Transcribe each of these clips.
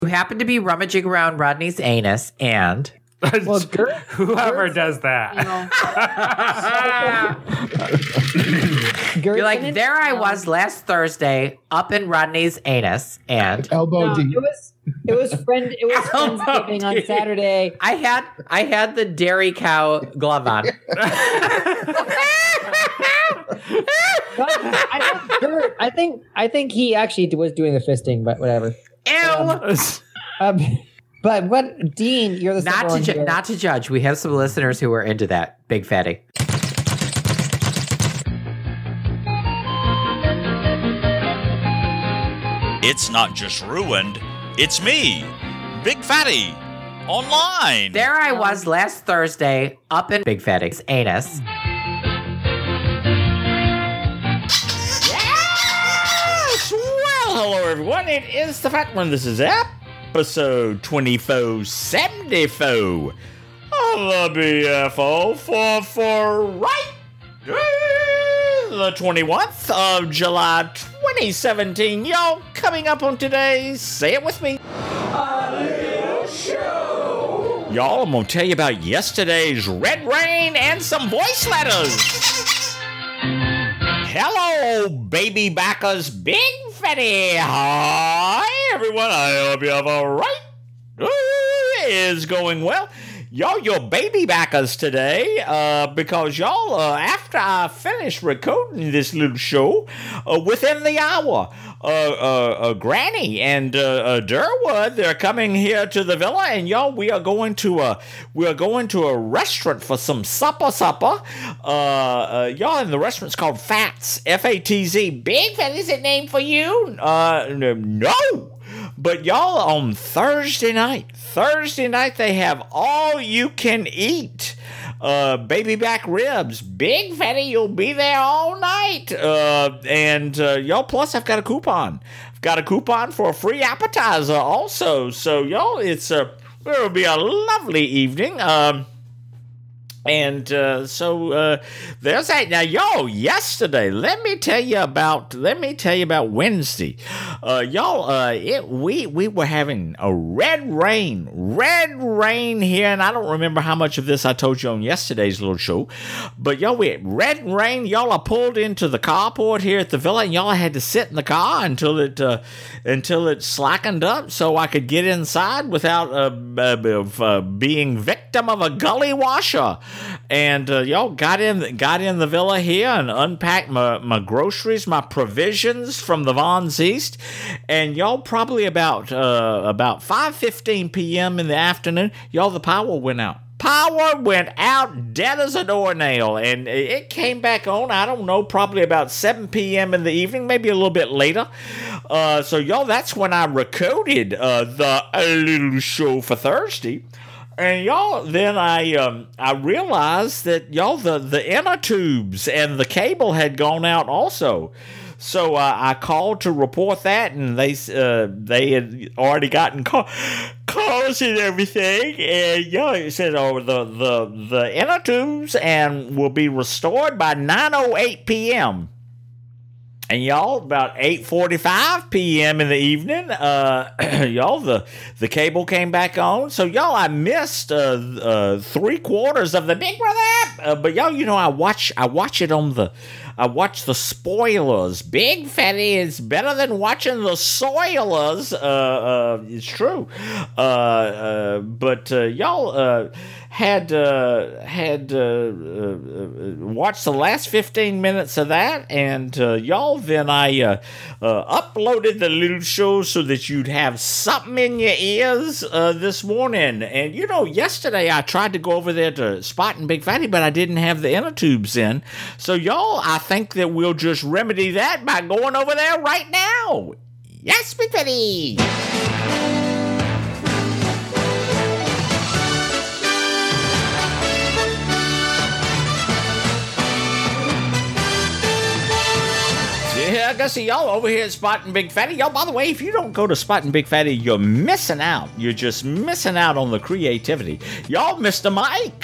who happened to be rummaging around Rodney's anus and... Well, whoever does that. You're like, there I was last Thursday up in Rodney's anus and... Elbow deep. It was Friendsgiving on Saturday. I had the dairy cow glove on. I think he actually was doing the fisting, but whatever. Ew. But what, Dean? You're the not to judge. We have some listeners who are into that. Big fatty. It's not just ruined. It's me, Big Fatty, online. There I was last Thursday up in Big Fatty's anus. Yes! Well, hello everyone. It is the Fat One. This is episode 2474 of the BFO for right the 21st of July 2017. Y'all, coming up on today's, say it with me, A Little Show. Y'all, I'm gonna tell you about yesterday's red rain and some voice letters. Hello, baby backers, Big Fatty. Hi, everyone. I hope you have a right. Is going well. Y'all, your baby backers today, because y'all, after I finish recording this little show, within the hour, Granny and Durwood, they're coming here to the villa, and y'all, we are going to a restaurant for some supper. Y'all, and the restaurant's called Fats, F-A-T-Z. Big Fat, is it named for you? No. But y'all, on Thursday night, they have all you can eat. Baby back ribs. Big Fatty, you'll be there all night. And y'all, plus I've got a coupon. I've got a coupon for a free appetizer also. So y'all, it'll be a lovely evening. And so there's that. Now, y'all, yesterday, let me tell you about Wednesday. Y'all, we were having a red rain here, and I don't remember how much of this I told you on yesterday's little show, but y'all, we had red rain. Y'all, I pulled into the carport here at the villa, and y'all, I had to sit in the car until it slackened up so I could get inside without being victim of a gully washer. And y'all got in the villa here and unpacked my groceries, my provisions from the Vons East, and y'all, probably about 5:15 p.m. in the afternoon, y'all, the power went out. Power went out dead as a doornail, and it came back on, I don't know, probably about 7 p.m. in the evening, maybe a little bit later. So y'all, that's when I recorded the little show for Thursday. And y'all, then I realized that y'all, the inner tubes and the cable had gone out also. So I called to report that, and they had already gotten calls and everything. And y'all, it said, the inner tubes and will be restored by 9:08 p.m. And y'all, about 8:45 p.m. in the evening, y'all, the cable came back on. So y'all, I missed 3/4 of the Big Brother app. But y'all, you know, I watch it on I watch the spoilers. Big Fatty is better than watching the soilers. It's true. But y'all had watched the last 15 minutes of that, and y'all, then I uploaded the little show so that you'd have something in your ears this morning. And you know, yesterday I tried to go over there to Spot and Big Fatty, but I didn't have the inner tubes in. So y'all, I think that we'll just remedy that by going over there right now. Yes, Big Fatty. Yeah, I guess y'all over here at Spot and Big Fatty. Y'all, by the way, if you don't go to Spot and Big Fatty, you're missing out. You're just missing out on the creativity. Y'all, Mr. Mike,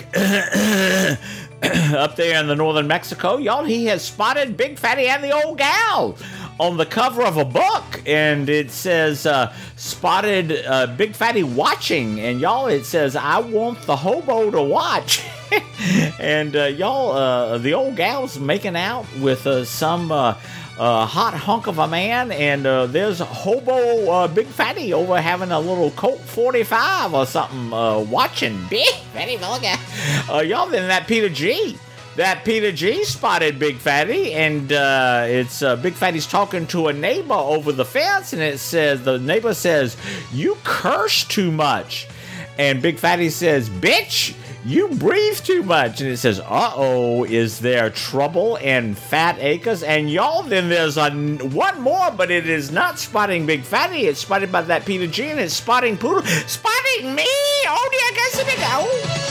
up there in the northern Mexico, y'all, he has spotted Big Fatty and the old gal on the cover of a book, and it says spotted Big Fatty watching, and y'all, it says I want the hobo to watch. And y'all, the old gal's making out with some hot hunk of a man, and there's hobo Big Fatty over having a little Colt 45 or something watching. Big Fatty vulgar. Y'all, then that Peter G. That Peter G spotted Big Fatty, and it's Big Fatty's talking to a neighbor over the fence, and it says, the neighbor says, "You curse too much." And Big Fatty says, "Bitch, you breathe too much." And it says, "Uh-oh, is there trouble in Fat Acres?" And y'all, then there's one more, but it is not spotting Big Fatty. It's spotted by that Peter G, and it's spotting Poodle. Spotting me! Oh, dear, I guess it go.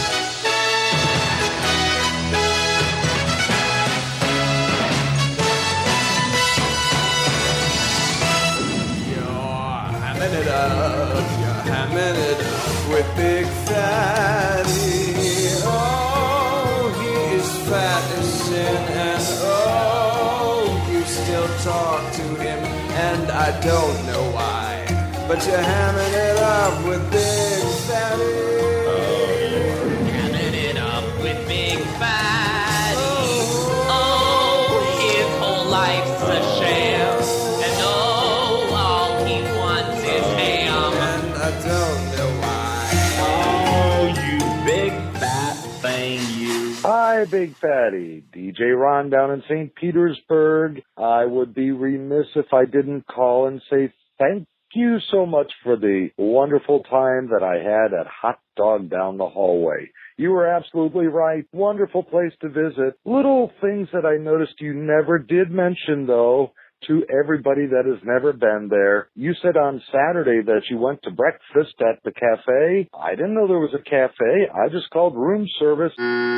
You're hamming it up with Big Fatty. Oh, he is fat as sin, and oh, you still talk to him, and I don't know why, but you're hamming it up with Big Fatty. Hamming it up with Big Fatty. Oh, his whole life's a sham. And oh, all he wants is ham. And I don't know why. Oh, you big fat thing, you. Hi, Big Fatty. DJ Ron down in St. Petersburg. I would be remiss if I didn't call and say thank you so much for the wonderful time that I had at Hot Dog Down the Hallway. You were absolutely right. Wonderful place to visit. Little things that I noticed you never did mention, though, to everybody that has never been there. You said on Saturday that you went to breakfast at the cafe. I didn't know there was a cafe. I just called room service.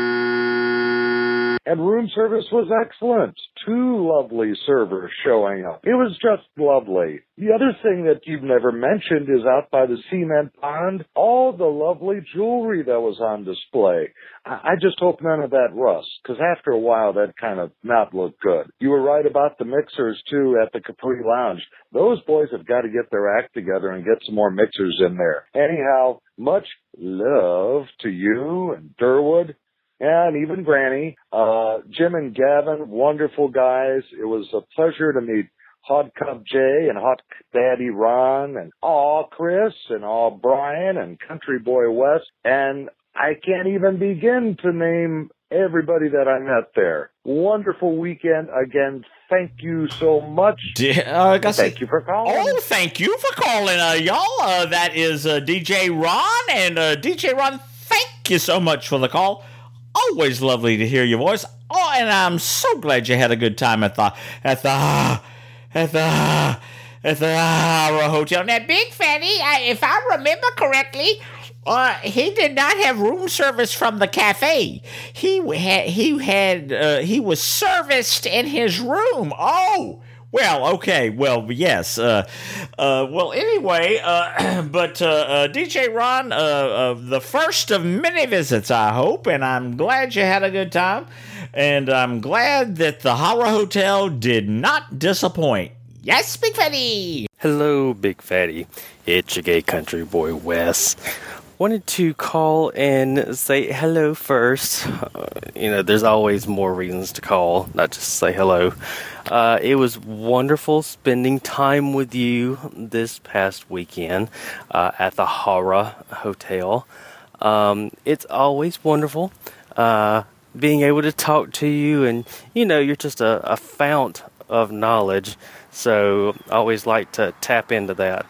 And room service was excellent. 2 lovely servers showing up. It was just lovely. The other thing that you've never mentioned is out by the cement pond, all the lovely jewelry that was on display. I just hope none of that rusts, because after a while that kind of not look good. You were right about the mixers, too, at the Capri Lounge. Those boys have got to get their act together and get some more mixers in there. Anyhow, much love to you and Durwood. And even Granny, Jim and Gavin, wonderful guys. It was a pleasure to meet Hot Cup Jay and Hot Daddy Ron and Chris and Brian and Country Boy West. And I can't even begin to name everybody that I met there. Wonderful weekend. Again, thank you so much. Thank you for calling. Oh, thank you for calling, y'all. That is DJ Ron. And DJ Ron, thank you so much for the call. Always lovely to hear your voice. Oh, and I'm so glad you had a good time at the hotel. Now, Big Fatty, if I remember correctly, he did not have room service from the cafe. He was serviced in his room. Oh. Well, okay. Well, yes. Well, anyway, but DJ Ron, the first of many visits, I hope, and I'm glad you had a good time, and I'm glad that the Hara Hotel did not disappoint. Yes, Big Fatty! Hello, Big Fatty. It's your gay country boy, Wes. Wanted to call and say hello first. There's always more reasons to call, not just say hello. It was wonderful spending time with you this past weekend at the Hara Hotel. It's always wonderful being able to talk to you, and you're just a fount of knowledge, so I always like to tap into that.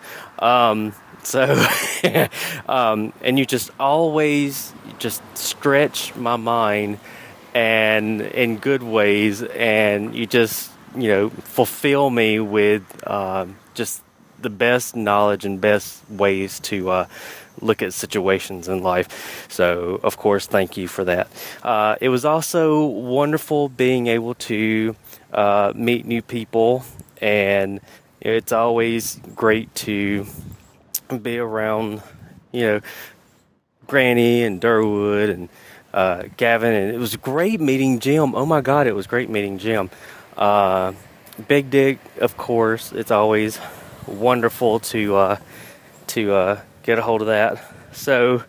And you just always just stretch my mind and in good ways, and you just fulfill me with just the best knowledge and best ways to look at situations in life. So, of course, thank you for that. It was also wonderful being able to meet new people, and it's always great to be around, Granny and Durwood and Gavin, and it was great meeting Jim. Oh my God, it was great meeting Jim. Big Dick, of course. It's always wonderful to get a hold of that. So,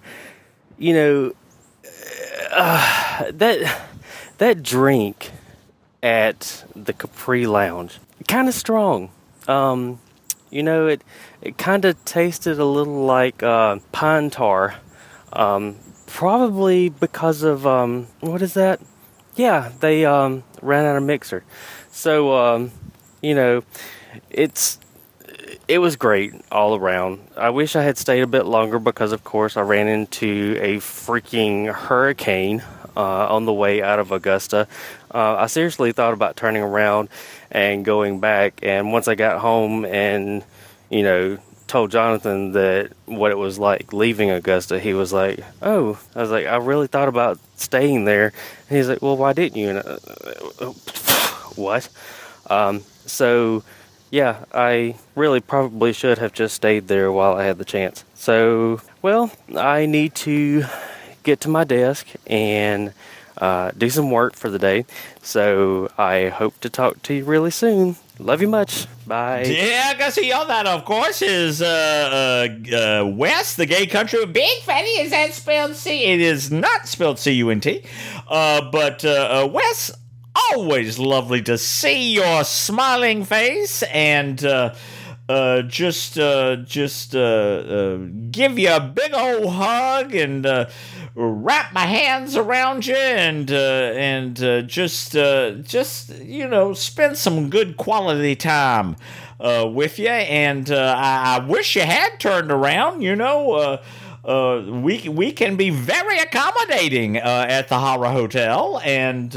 that drink at the Capri Lounge, kind of strong. It kind of tasted a little like pine tar. Probably because of what is that? Yeah, they ran out of mixer. So it was great all around. I wish I had stayed a bit longer because, of course, I ran into a freaking hurricane on the way out of Augusta. I seriously thought about turning around and going back. And once I got home and, told Jonathan that what it was like leaving Augusta, he was like, oh, I was like, I really thought about staying there. And he's like, well, why didn't you? And what? So, yeah, I really probably should have just stayed there while I had the chance. So, well, I need to get to my desk and do some work for the day. So I hope to talk to you really soon. Love you much. Bye. Yeah, I guess all that, of course, is Wes, the gay country. Big Fatty, is that spelled C? It is not spelled C-U-N-T. But Wes, always lovely to see your smiling face and just give you a big old hug and wrap my hands around you and just spend some good quality time with you. And I wish you had turned around. We can be very accommodating at the Hara Hotel, and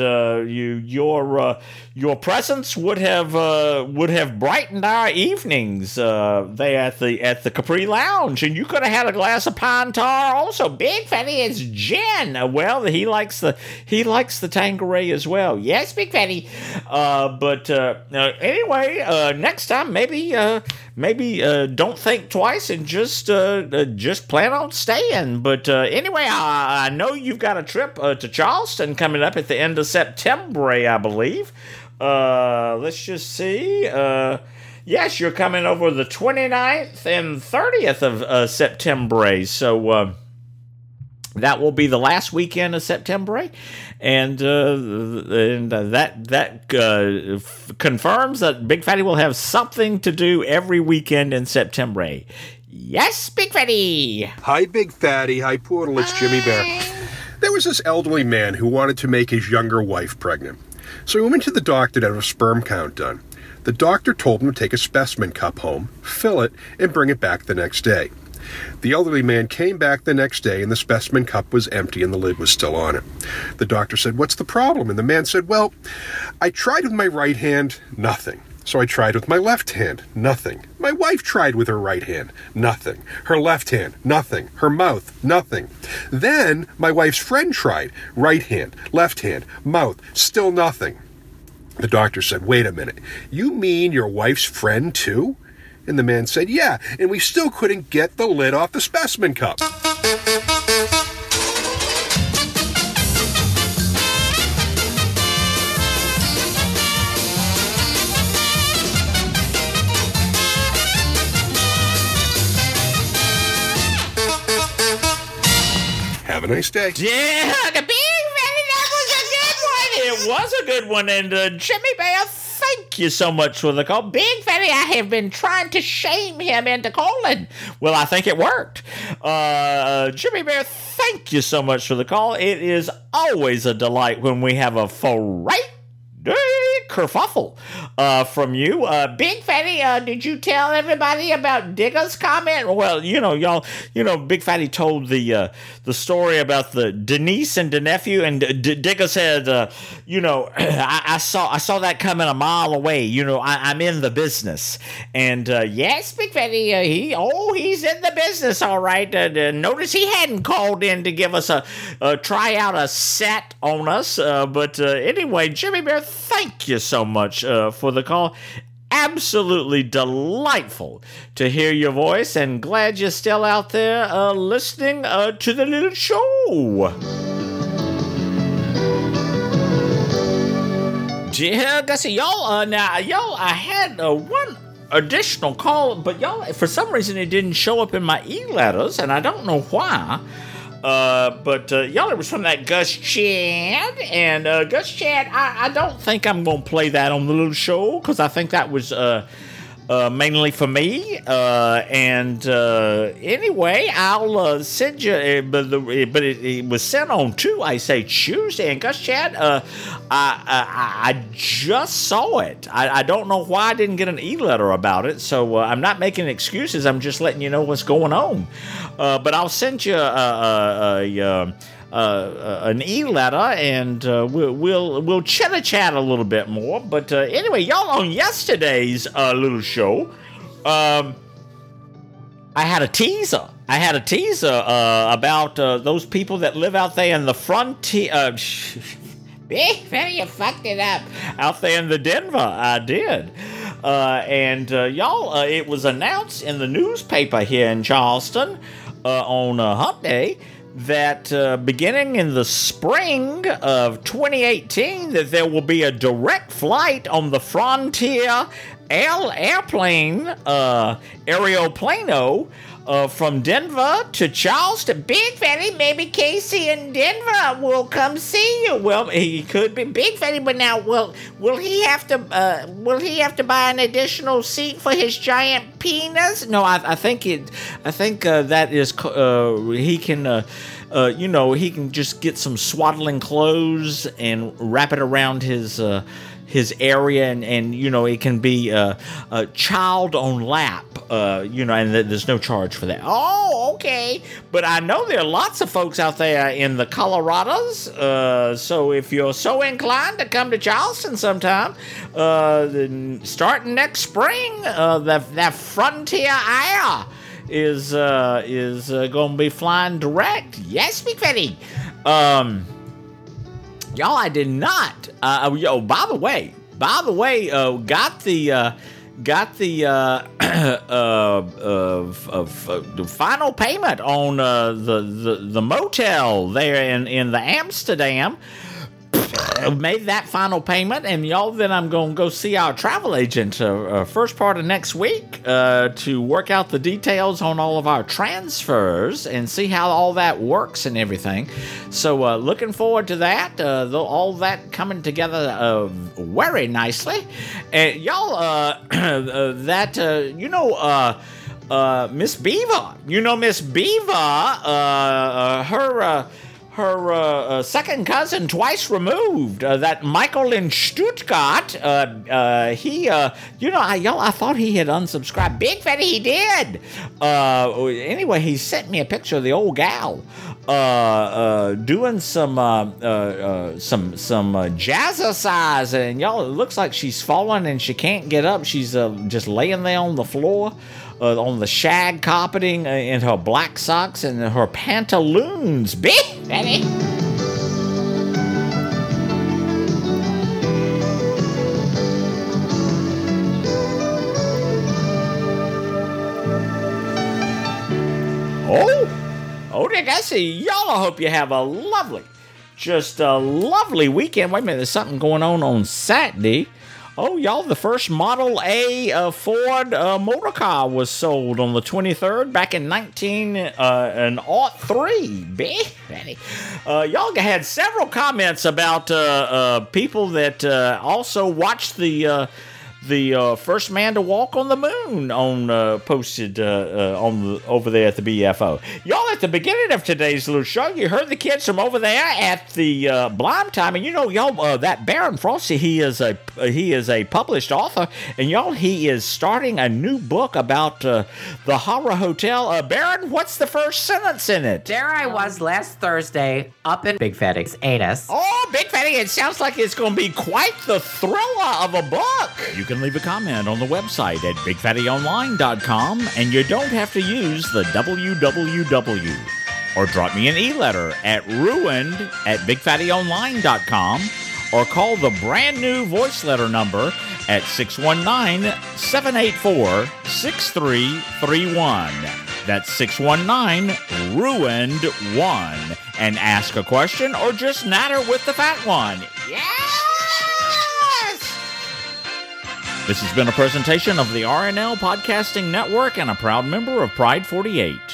your presence would have brightened our evenings there at the Capri Lounge, and you could have had a glass of pine tar also. Big Fatty is gin. Well, he likes the Tanqueray as well. Yes, Big Fatty. But anyway, next time maybe don't think twice and just plan on staying. But anyway, I know you've got a trip to Charleston coming up at the end of September, I believe. Let's just see. Yes, you're coming over the 29th and 30th of September. So that will be the last weekend of September. And that confirms that Big Fatty will have something to do every weekend in September. Yes, Big Fatty. Hi, Big Fatty. Hi, Poodle. It's Jimmy Bear. There was this elderly man who wanted to make his younger wife pregnant. So he went to the doctor to have a sperm count done. The doctor told him to take a specimen cup home, fill it, and bring it back the next day. The elderly man came back the next day and the specimen cup was empty and the lid was still on it. The doctor said, "What's the problem?" And the man said, "Well, I tried with my right hand, nothing. So I tried with my left hand, nothing. My wife tried with her right hand, nothing. Her left hand, nothing. Her mouth, nothing. Then my wife's friend tried, right hand, left hand, mouth, still nothing." The doctor said, "Wait a minute, you mean your wife's friend too?" And the man said, "Yeah, and we still couldn't get the lid off the specimen cup." Have a nice day. Yeah, the Big Fatty, that was a good one. It was a good one. And Jimmy Bear, thank you so much for the call. Big Fatty, I have been trying to shame him into calling. Well, I think it worked. Jimmy Bear, thank you so much for the call. It is always a delight when we have a Friday kerfuffle from you. Big Fatty, did you tell everybody about Digger's comment? Well, y'all, Big Fatty told the story about the Denise and the nephew, and Digger said, I saw that coming a mile away. I'm in the business. And yes, Big Fatty, he's in the business, all right. Notice he hadn't called in to give us try out a set on us. But anyway, Jimmy Bear, thank you so much for the call. Absolutely delightful to hear your voice, and glad you're still out there listening to the little show. Yeah, Gussie, y'all, I had one additional call, but y'all, for some reason, it didn't show up in my e-letters, and I don't know why. But y'all, it was from that Gus Chad, and Gus Chad, I don't think I'm going to play that on the little show, because I think that was mainly for me. Anyway, I'll send you, but it was sent on Tuesday, and Gus Chad, I just saw it. I don't know why I didn't get an e-letter about it, so I'm not making excuses. I'm just letting you know what's going on. But I'll send you an e-letter, and we'll chat a little bit more. But anyway, y'all, on yesterday's little show, I had a teaser. About those people that live out there in the frontier. Big Fatty, you fucked it up. Out there in the Denver, I did. Y'all, it was announced in the newspaper here in Charleston on Hump Day that beginning in the spring of 2018 that there will be a direct flight on the Frontier airplane Aeroplano from Denver to Charleston. Big Fatty, maybe Casey in Denver will come see you. Well, he could be Big Fatty, but now will he have to buy an additional seat for his giant penis? No, I think that is he can. He can just get some swaddling clothes and wrap it around his area, and it can be a child on lap, and there's no charge for that. Oh, okay. But I know there are lots of folks out there in the Colorados, so if you're so inclined to come to Charleston sometime, then starting next spring, that Frontier Air is going to be flying direct. Yes, Big Fatty. Y'all, I did not. By the way, got the final payment on the motel there in the Amsterdam. Made that final payment, and y'all, then I'm going to go see our travel agent first part of next week to work out the details on all of our transfers and see how all that works and everything. So looking forward to that, all that coming together very nicely. And y'all, Miss Beaver, Miss Beaver, her second cousin, twice removed, that Michael in Stuttgart, I thought he had unsubscribed. Big Fatty, he did. Anyway, he sent me a picture of the old gal doing some jazzercise, and y'all, it looks like she's fallen and she can't get up. She's just laying there on the floor. On the shag carpeting in her black socks and her pantaloons. Big Fatty. Oh, Dick, I see. Y'all, I hope you have a lovely weekend. Wait a minute, there's something going on Saturday. Oh, y'all, the first Model A Ford motor car was sold on the 23rd back in 1903. Big Fatty. Y'all had several comments about people that also watched the first man to walk on the moon posted over there at the BFO. Y'all, at the beginning of today's little show, you heard the kids from over there at the Blime Time, and y'all, that Baron Frosty, he is a published author, and y'all, he is starting a new book about the Horror Hotel. Baron, what's the first sentence in it? There I was last Thursday up in Big Fatty's anus. Oh, Big Fatty, it sounds like it's going to be quite the thriller of a book. You can leave a comment on the website at BigFattyOnline.com, and you don't have to use the www. Or drop me an e-letter at ruined@BigFattyOnline.com, or call the brand new voice letter number at 619-784-6331. That's 619-RUINED-1, and ask a question or just natter with the fat one. Yes! This has been a presentation of the RNL Podcasting Network and a proud member of Pride 48.